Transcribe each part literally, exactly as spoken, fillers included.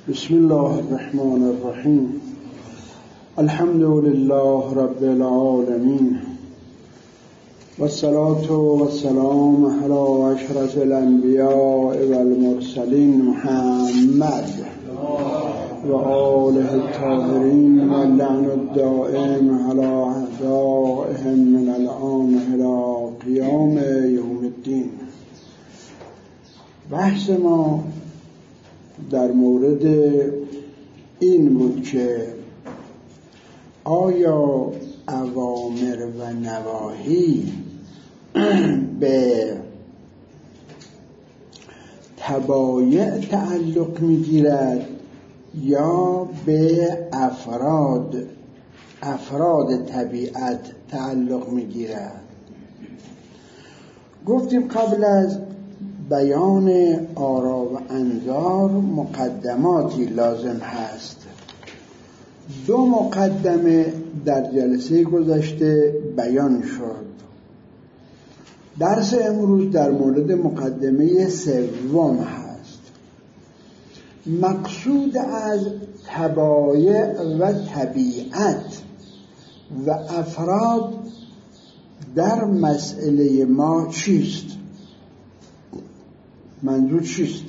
بسم الله الرحمن الرحیم. الحمد لله رب العالمین والصلاة والسلام علی اشرف الانبیاء والمرسلین محمد و آله الطاهرین و اللعن الدائم علی اعدائهم من الآن الی قیام یوم الدین. بحث ما در مورد این بود که آیا اوامر و نواهی به تبایع تعلق می‌گیرد یا به افراد افراد طبیعت تعلق می‌گیرد؟ گفتیم قبل از بیان آرا و انظار مقدماتی لازم هست. دو مقدمه در جلسه گذشته بیان شد. درس امروز در مورد مقدمه سوم هست. مقصود از تبایع و طبیعت و افراد در مسئله ما چیست؟ منظور چیست؟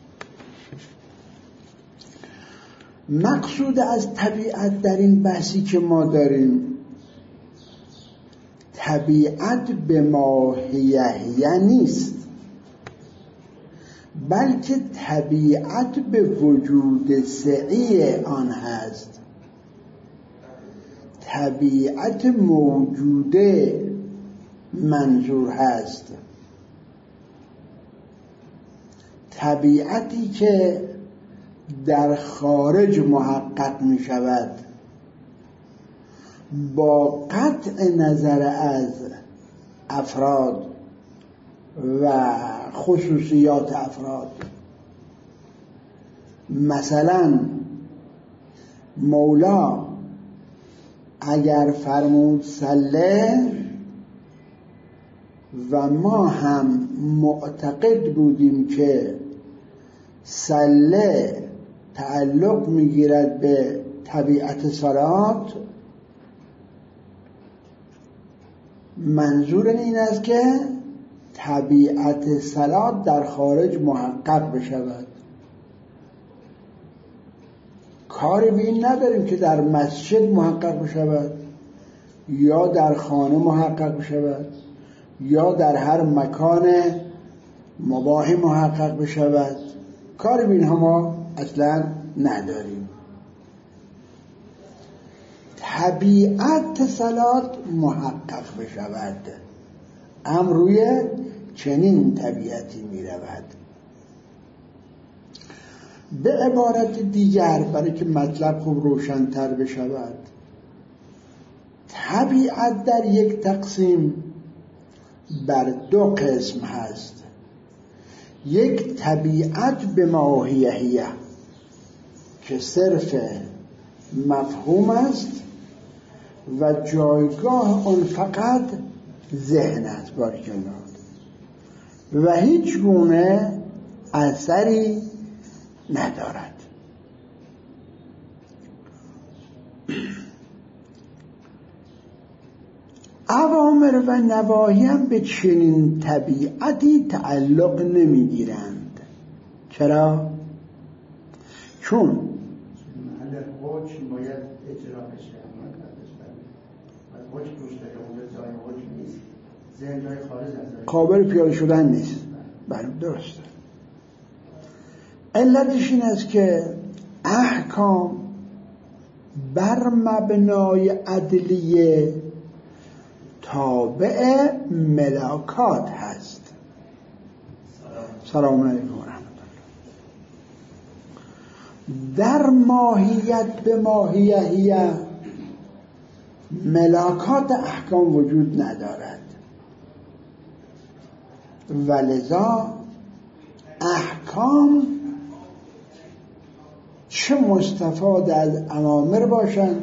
مقصود از طبیعت در این بحثی که ما داریم، طبیعت به ماهیه نیست، بلکه طبیعت به وجود سعی آن هست. طبیعت موجوده منظور هست، طبیعتی که در خارج محقق می شود با قطع نظر از افراد و خصوصیات افراد. مثلا مولا اگر فرمود صله و ما هم معتقد بودیم که صله تعلق میگیرد به طبیعت صلات، منظور این است که طبیعت صلات در خارج محقق بشود. کاری به این نداریم که در مسجد محقق بشود یا در خانه محقق بشود یا در هر مکان مباح محقق بشود. کاری به اینها ما اصلا نداریم. طبیعت صلات محقق بشود، امر روی چنین طبیعتی می رود. به عبارت دیگر، برای که مطلب خوب روشن‌تر بشود، طبیعت در یک تقسیم بر دو قسم هست. یک طبیعت به ماهیه که صرف مفهوم است و جایگاه آن فقط ذهن است، بارک الله، و هیچ گونه اثری ندارد. اوامر و نواهی هم به چنین طبیعتی تعلق نمیگیرند. چرا؟ چون محل حکم باید اجرا بشه، از حکم روش داره، اونجا جای حکم نیست، ذهن جای خارج از قابل پیاده شدن نیست. بله درسته. علتش این است که احکام بر مبنای عدلیه تابع ملاکات هست. سلام علیکم و رحمت الله. در ماهیت به ماهیه ملاکات احکام وجود ندارد، ولذا احکام چه مستفاد از اوامر باشند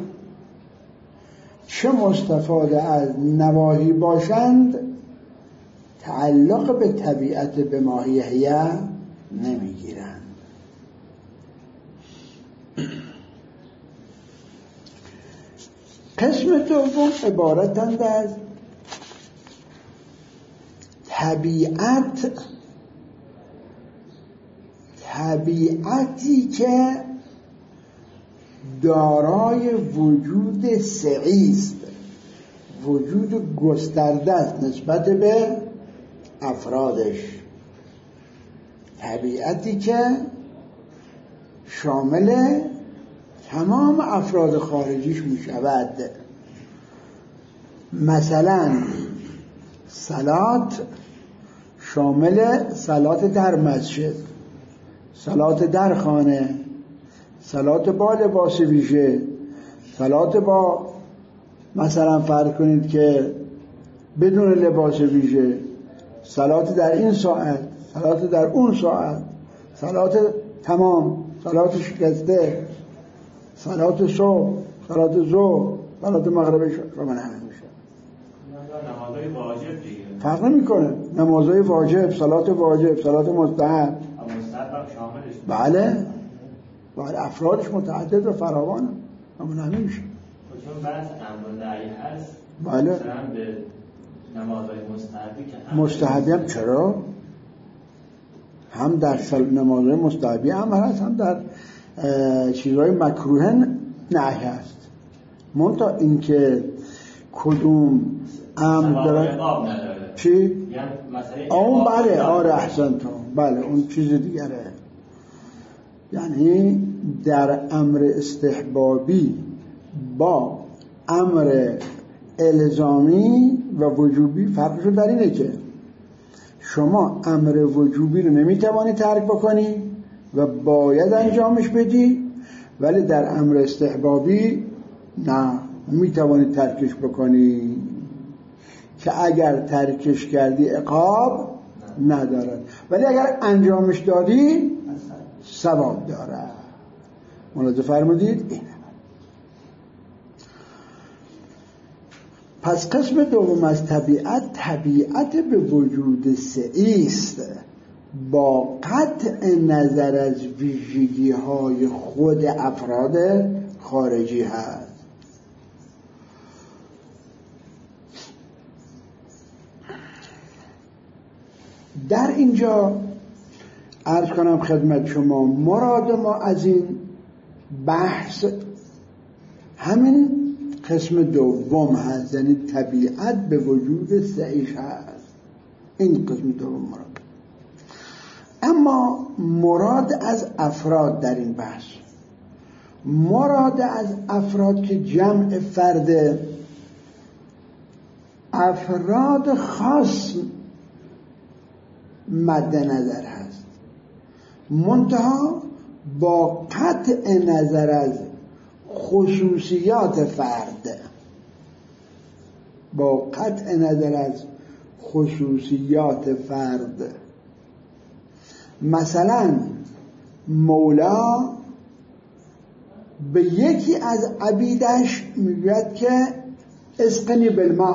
چه مستفاده از نواهی باشند تعلق به طبیعت به ماهیه نمیگیرند. قسم دوم عبارتند از طبیعت، طبیعتی که دارای وجود سعی است، وجود گسترده است نسبت به افرادش، طبیعتی که شامل تمام افراد خارجیش می شود. مثلا صلات شامل صلات در مسجد، صلات در خانه، صلات با لباس ویژه، صلات با مثلا فرض کنید که بدون لباس ویژه، صلات در این ساعت، صلات در اون ساعت، صلات تمام، صلات شکسته، صلات صبح، صلات ظهر، صلات مغرب شما همه میشه. نمازهای واجب دیگه فرق نمیکنه، نمازهای واجب، صلات واجب، صلات مستحب، مستحب شاملش. بله بله، افرادش متعدد و فراوانه، همون همه میشه. چون بحث امر و نهی هست، بله مثلا به نمازهای مستحبی که مستحبی هم چرا؟ هم در نمازهای مستحبی هم هست، هم در چیزهای مکروه نهی هست. منتها اینکه کدوم امر داره چی؟ یعنی مسئله اون بله آره احسنتون، بله اون چیز دیگره. یعنی در امر استحبابی با امر الزامی و وجوبی فرقش در اینه که شما امر وجوبی رو نمیتوانی ترک بکنی و باید انجامش بدی، ولی در امر استحبابی نه، میتوانی ترکش بکنی که اگر ترکش کردی عقاب ندارد، ولی اگر انجامش دادی ثواب دارد. ملاحظه فرمودید؟ اینه. پس قسم دوم از طبیعت، طبیعت به وجود سعی است با قطع نظر از ویژگی های خود افراد خارجی هست. در اینجا عرض کنم خدمت شما مراد ما از این بحث همین قسم دوم هست، یعنی طبیعت به وجود سعیش هست، این قسم دوم مراد. اما مراد از افراد در این بحث، مراد از افراد که جمع فرد، افراد خاص مد نظر هست، منتها با قطع نظر از خصوصیات فرد، با قطع نظر از خصوصیات فرد. مثلا مولا به یکی از عبیدش میگوید که اسقنی بالماء.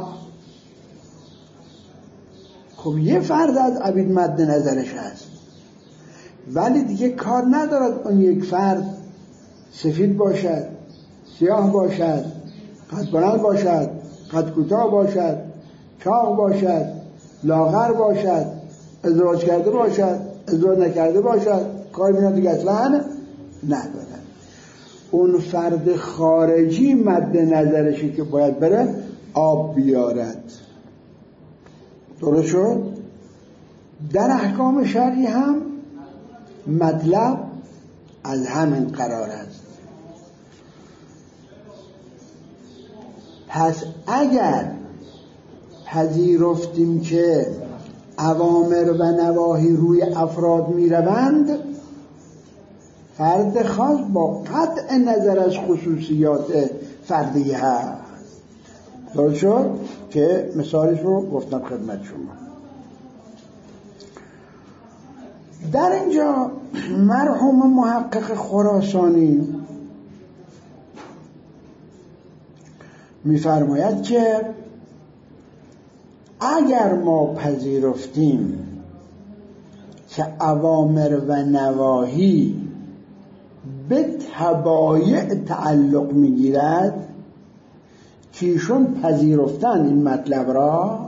خب یه فرد از عبید مد نظرش هست، ولی دیگه کار ندارد اون یک فرد سفید باشد، سیاه باشد، قد بلند باشد، قد کوتاه باشد، چاق باشد، لاغر باشد، ازدواج کرده باشد، ازدواج نکرده باشد، کار بینا دیگه اصلا ندارد. اون فرد خارجی مد نظرشی که باید بره آب بیارد. درست شد؟ در احکام شرعی هم مطلب از همین قرار است. پس اگر پذیرفتیم که اوامر و نواهی روی افراد می روند، فرد خاص با قطع نظر از خصوصیات فردی هست. درست شد؟ که مثالش رو گفتم خدمت شما. در اینجا مرحوم محقق خراسانی می‌فرماید که اگر ما پذیرفتیم که اوامر و نواهی به تبایع تعلق میگیرد که ایشون پذیرفتن این مطلب را.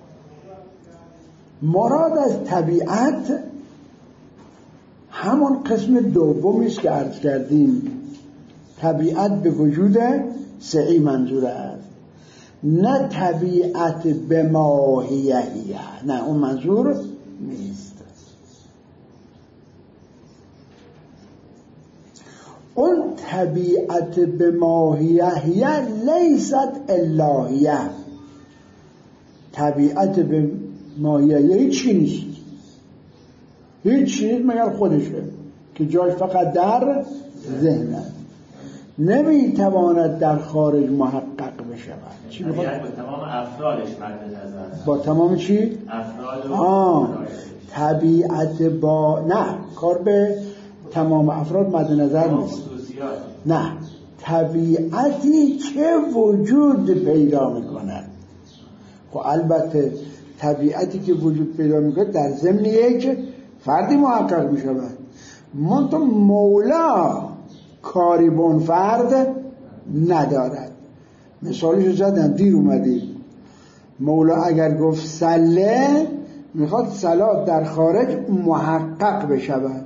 مراد از طبیعت همون قسم دومی است که عرض کردیم، طبیعت به وجود سعی منظور است، نه طبیعت به ماهیه، نه اون منظور نیست. اون طبیعت به ماهیه لیست الهیه، طبیعت به ماهیه هیچ چی نیست، هیچ چیز مگر خودشه که جای فقط در ذهن است، نمیتواند در خارج محقق بشود. چی با تمام افرادش مد نظر، با تمام چی؟ افراد آه طبیعت با نه کار به تمام افراد مد نظر نیست، نه طبیعتی که وجود پیدا میکند. خب البته طبیعتی که وجود پیدا میکند در ضمن یک فردی محقق میشود، منتها مولا کاری به اون فرد ندارد. مثالش زدن دیر اومدید، مولا اگر گفت سله میخواد صلات در خارج محقق بشود.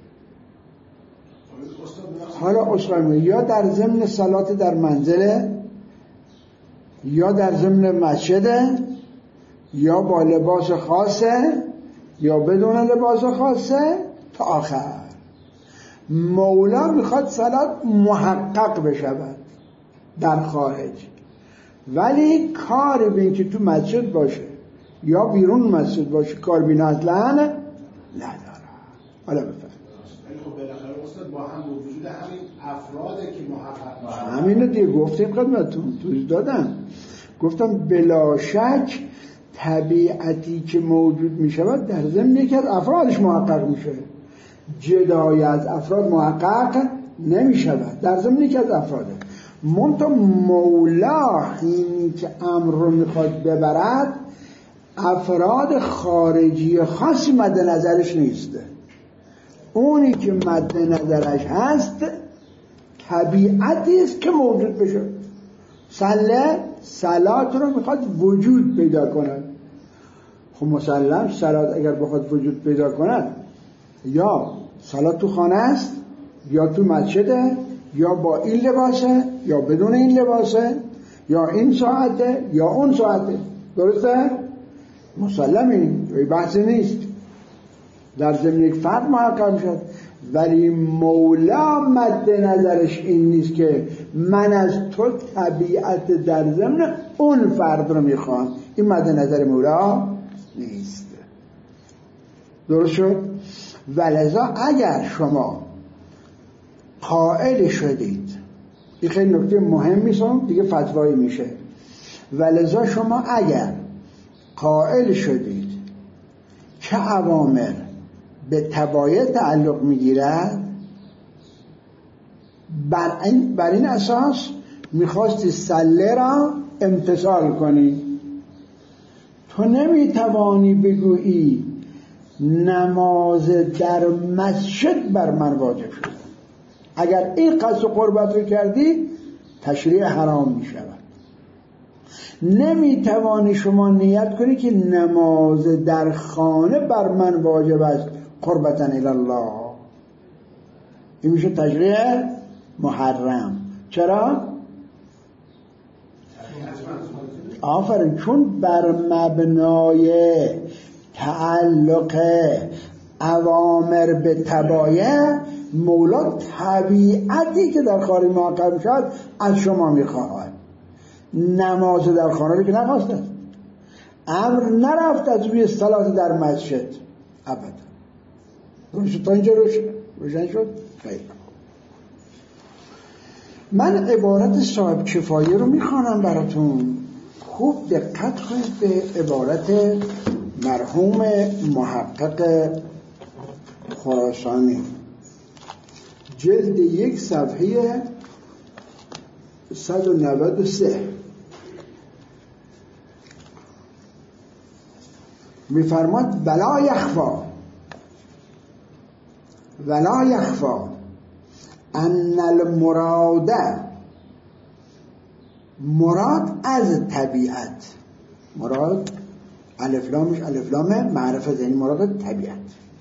حالا اصلا یا در ضمن صلات در منزله، یا در ضمن مسجده، یا با لباس خاصه، یا بدون لباس خاصه تا آخر. مولا میخواد صلات محقق بشود در خارج، ولی کاری به این که تو مسجد باشه یا بیرون مسجد باشه کار بین اصلا نداره. حالا بفرد خب بالاخره استاد با هم وجود همین افراده که محقق همینو دیگه گفتیم خدمتتون، توضیح دادم، گفتم بلا شک طبیعتی که موجود می شود در ضمن یکی از افرادش محقق میشه، جدای از افراد محقق نمی شود، در ضمن یکی از افراده. منتها مولا اینی که امر رو میخواد ببرد افراد خارجی خاصی مد نظرش نیسته، اونی که مد نظرش هست طبیعتی است که موجود بشه. صله صلات رو میخواد وجود پیدا کند. خب مسلم صلات اگر بخواد وجود پیدا کند، یا صلات تو خانه است، یا تو مسجده، یا با این لباسه، یا بدون این لباسه، یا این ساعته، یا اون ساعته. درسته؟ مسلم این بحث نیست، در ضمن یک فرد محقق شد. ولی مولا مد نظرش این نیست که من از تو طبیعت در ضمن اون فرد رو میخوام، این مد نظر مولا نیست. درست شد؟ ولذا اگر شما قائل شدید، این خیلی نکته مهمی است دیگه فتوایی میشه، ولذا شما اگر قائل شدید که اوامر به تبایع تعلق میگیرد، بر این, بر این اساس میخواستی سله را امتثال کنی. تو نمیتوانی بگویی نماز در مسجد بر من واجب شده، اگر این قصد و قربت رو کردی تشریع حرام میشود. نمیتوانی شما نیت کنی که نماز در خانه بر من واجب است قربتن الالله، این میشه تشریع محرم. چرا؟ آفرین، چون بر مبنای تعلق اوامر به تبایع مولا طبیعتی که در خارج محقق شد از شما میخواهد. نماز در خانه رو که نخواستد، امر نرفت از روی صلات در مسجد ابدا. روشن تا اینجا روشن شد؟ خیلی. من عبارت صاحب کفایه رو میخوانم براتون، خوب دقت کنید به عبارت مرحوم محقق خراسانی، جلد یک صفحه صد و نود و سه. میفرماد ولا یخفا ولا یخفا ان المراد، مراد از طبیعت، مراد الف لامش الف لام معرفت، یعنی مراد طبیعت.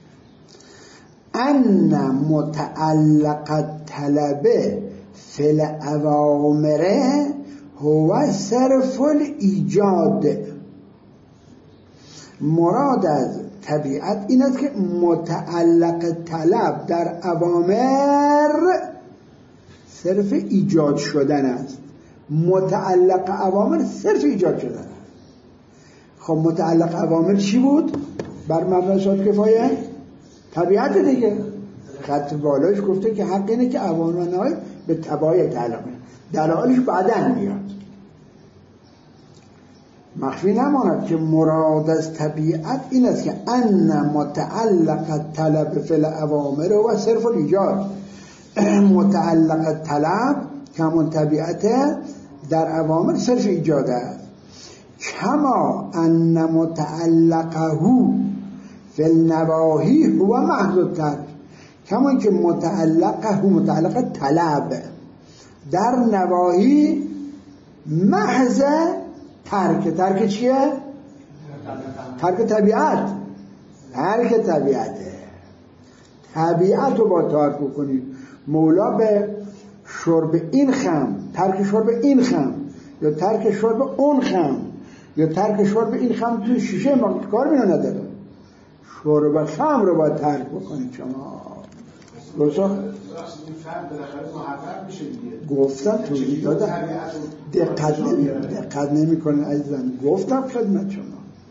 ان متعلق الطلب فی الاوامر هو صرف الایجاد. مراد از طبیعت این است که متعلق طلب در اوامر صرف ایجاد شدن است. متعلق اوامر صرف ایجاد شدن است. خب متعلق اوامر چی بود؟ بر مبنای شرط کفایه طبیعت دیگه. خط بالاش گفته که حق اینه که اوامر و نواهی به تبعیت تعلق میاد، دلایلش بعداً میاد. مخفی نماند که مراد از طبیعت این است که ان متعلق طلب فی الاوامر و صرف الایجاد. متعلق طلب کمون طبیعت در اوامر صرف ایجاد است. کما ان متعلقه فی النواهی هو محض الترک. کما که متعلقه متعلق طلب در نواهی محض ترک. ترک چیه؟ ترک طبیعت. ترک طبیعته. طبیعت رو با ترک بکنید. مولا به شرب این خم، ترک شرب این خم، یا ترک شرب اون خم، یا ترک شرب این خم توی شیشه ما کار می‌کنه نداره. شرب خم رو با ترک بکنید شما. روشا این فرد بالاخره محقق میشه دیگه. گفتم توضیح دادم. دقت نمی دقت نمی‌کنه عزیزم. گفتم خدمت شما.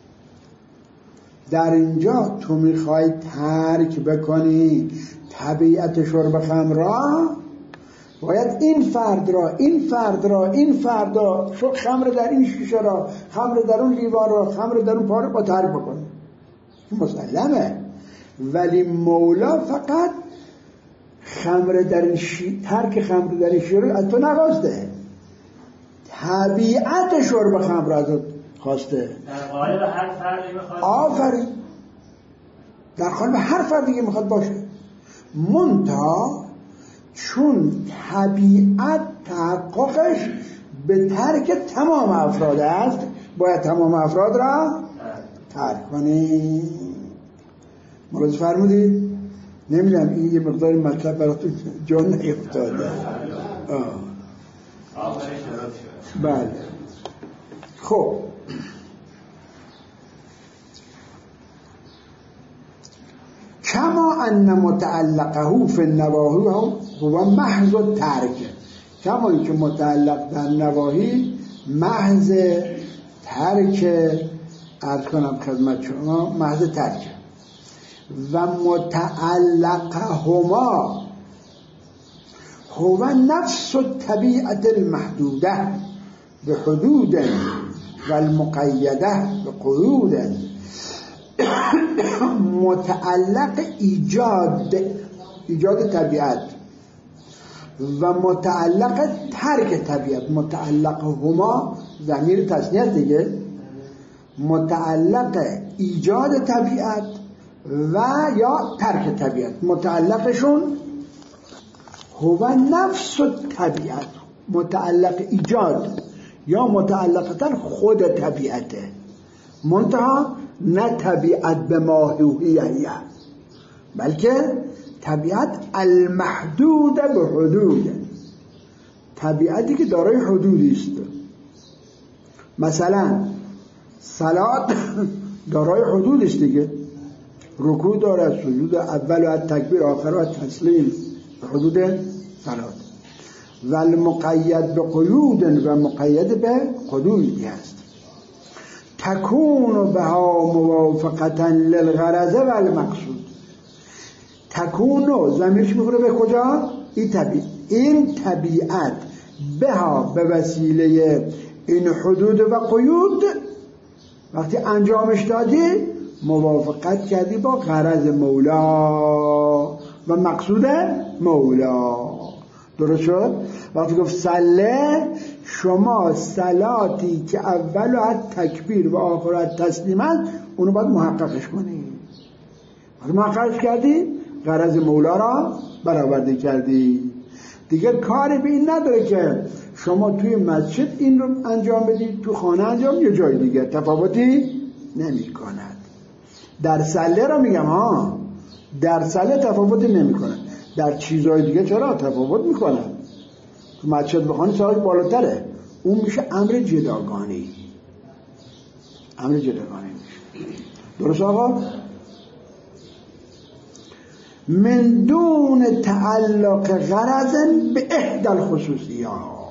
در اینجا تو میخوای ترک بکنی طبیعت شرب خمر را، باید این فرد را این فرد را این فرد را خمر در این شیشه را، خمر در اون لیوان را، خمر در اون پاره با ترک بکنی. مسلمه. ولی مولا فقط خمر در این شی... ترک خمر در این شیشه را از تو نخواسته، طبیعت شرب خمر را از تو خواسته. در قالب هر فردی میخواد. آفرین. در قالب هر فردی که میخواد باشه. منتها چون طبیعت تحققش به ترک تمام افراد است، باید تمام افراد را ترک کنی. ملاحظه فرمودید؟ نمیدونم این یه مقدار مطلب براتون جان نیفتاده. بله. خب کما ان متعلقه فی النواهی هو محض ترک. کما که متعلق در نواهی محض ترک، عرض کنم خدمت شما، محض ترک. و متعلقهما هو نفس الطبیعت المحدوده بحدود و المقیده بقیود. متعلق ایجاد ایجاد طبیعت و متعلق ترک طبیعت. متعلق هما ضمیر تثنیه دیگه. متعلق ایجاد طبیعت و یا ترک طبیعت. متعلقشون هو نفس طبیعت، متعلق ایجاد یا متعلقتر خود طبیعته، منتها نه طبیعت به ماهیه، بلکه طبیعت المحدود به حدود، طبیعتی که دارای حدودی است. مثلا صلات دارای حدود است دیگه. رکوع داره، سجود اول و تکبیر، آخر و تسلیم، حدود صلات. و المقید به قیود و مقید به حدودی است. تکون بها موافقتا للغرض و المقصود. تکون ضمیرش میخوره به کجا؟ این طبیعت. این طبیعت بها به وسیله این حدود و قیود وقتی انجامش دادی موافقت کردی با غرض مولا و مقصود مولا. درست شد؟ وقتی گفت صله، شما صلاتی که اول و تکبیر و آخر تسلیم است اونو باید محققش کنی. وقتی محققش کردی غرض مولا را برآورده کردی. دیگه کاری به این نداره که شما توی مسجد این رو انجام بدید، تو خانه انجام یه جای دیگه، تفاوتی نمی کند. در سله رو میگم ها، در سله تفاوتی نمی کند، در چیزهای دیگه چرا تفاوت می کند. تو مسجد بخوانی سالش بالاتره، اون میشه امر جداگانه، امر جداگانه میشه. درست آقا؟ من دون تعلق غرض به احدى الخصوصیات،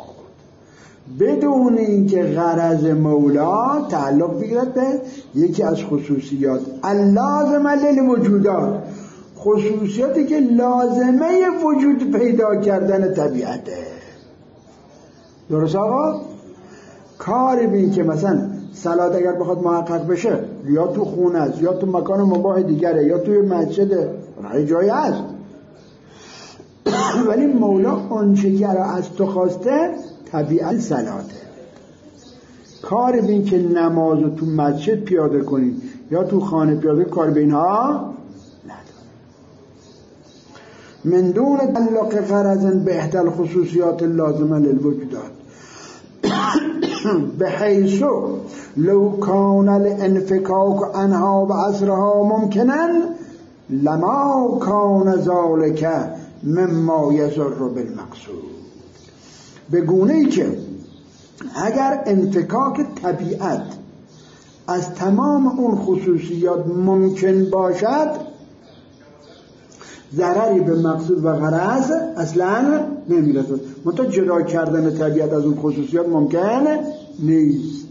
بدون اینکه غرض مولا تعلق بگیرد به یکی از خصوصیات اللازمه للوجودات، خصوصیاتی که لازمه وجود پیدا کردن طبیعته. درست آقا؟ کاری بین که مثلا صلات اگر بخواد محقق بشه یا تو خونه است یا تو مکان مباح دیگره یا توی مسجد، راه جایی هست، ولی مولا آنچه که از تو خواسته طبیعت صلاته. کاری بین که نمازو تو مسجد پیاده کنی یا تو خانه پیاده، کار به اینها نداره. من دون تعلق غرض به احدى الخصوصیات اللازمه للوجودات بحيث لو كان الانفكاك عنها بعصرها ممكنا لما كان ذلك مما يضر بالمقصود، به گونه ای که اگر انفکاک طبیعت از تمام اون خصوصیات ممکن باشد، ضرری به مقصود و غرض اصلا نمیرسد. منتها جدا کردن طبیعت از اون خصوصیات ممکن نیست.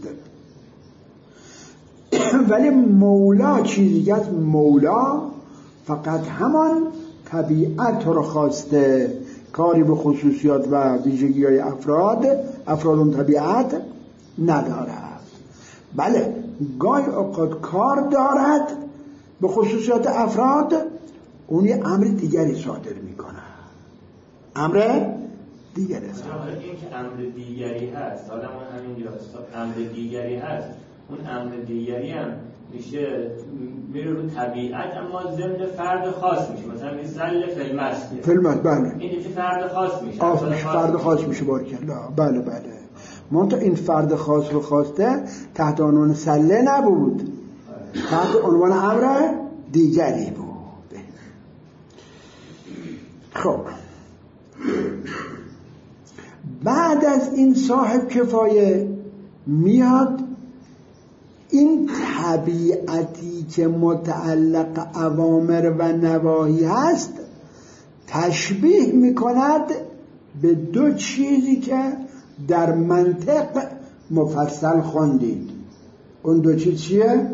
ولی مولا چیزی است، مولا فقط همان طبیعت رو خواسته، کاری به خصوصیات و ویژگی های افراد افراد اون طبیعت ندارد. بله گاهی اوقات کار دارد به خصوصیات افراد، اون یه امر دیگری صادر میکنه، امر دیگری صادر. این که امر دیگری هست، حالا من همینجاست، امر دیگری هست، اون امر دیگری هم میشه میره رو طبیعت، اما ضمن فرد خاص میشه. مثلا این سل فلمست فلمست بله، این میشه فرد خاص میشه، آف میشه فرد خاص میشه. بارکلا بله بله. منتها این فرد خاص رو خواسته تحت عنوان سله نبود، تحت عنوان امر دیگری بود. خب بعد از این صاحب کفایه میاد این طبیعتی که متعلق اوامر و نواهی هست تشبیه میکند به دو چیزی که در منطق مفصل خوندید. اون دو چیز چیه؟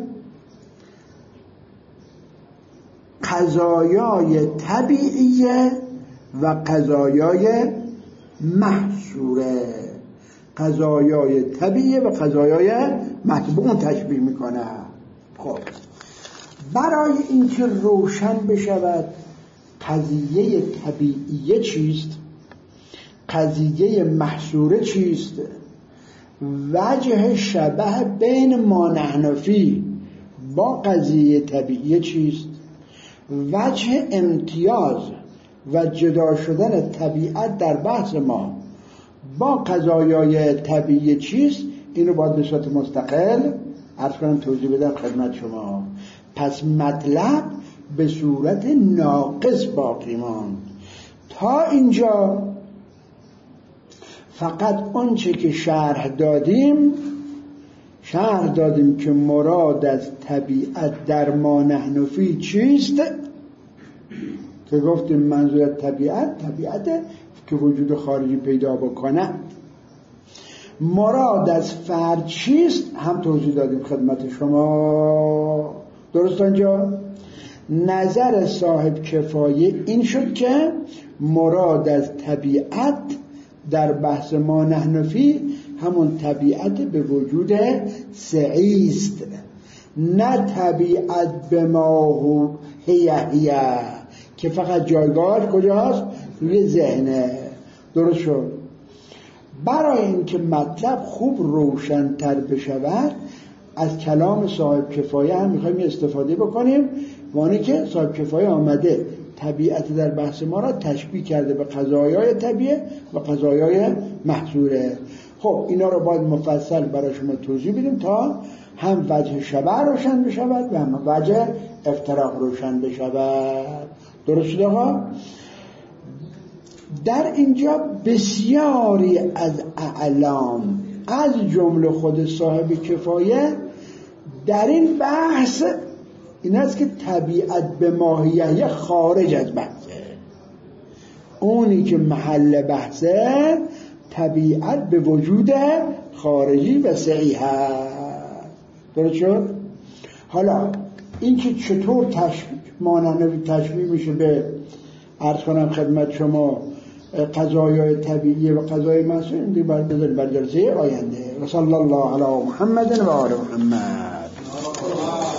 قضایای طبیعیه و قضایای محصوره. قضایای طبیعیه و قضایای محصوره اون تشبیه میکنه. خب برای اینکه روشن بشود قضیه طبیعیه چیست، قضیه محصوره چیست، وجه شبه بین ما نحن فی با قضیه طبیعیه چیست، وجه امتیاز و جدا شدن طبیعت در بحث ما با قضایای طبیعی چیست، اینو باید به صورت مستقل عرض کنم توضیح بدم خدمت شما. پس مطلب به صورت ناقص باقی ماند. تا اینجا فقط آنچه که شرح دادیم شرح دادیم که مراد از طبیعت در ما نحن فی چیست، که گفتیم منظور طبیعت طبیعت که وجود خارجی پیدا بکنه. مراد از فرد چیست هم توضیح دادیم خدمت شما. درست آنجا نظر صاحب کفایه این شد که مراد از طبیعت در بحث ما نحن فی همون طبیعت به وجود سعیست، نه طبیعت به ما هو هیه هیه که فقط جایگاهش کجاست؟ روی ذهنه. درست شد. برای اینکه مطلب خوب روشن‌تر بشود از کلام صاحب کفایه هم میخوایم استفاده بکنیم، وانی که صاحب کفایه آمده طبیعت در بحث ما را تشبیه کرده به قضایای طبیعه و قضایای محظوره. خب اینا رو باید مفصل برای شما توضیح بدیم تا هم وجه شبه روشن بشود و هم وجه افتراق روشن بشود. درست شده ها؟ در اینجا بسیاری از اعلام از جمله خود صاحب کفایه در این بحث این است که طبیعت به ماهیه خارج از بحثه. اونی که محل بحثه طبیعت به وجود خارجی و صحیح هست. درست شد؟ حالا این که چطور تشبیه مانند تشبیه میشه به عرض کنم خدمت شما قضایای طبیعی و قضای محسوس، این دیگه بر در جلسه آینده. و صلی الله علی محمد و آل محمد.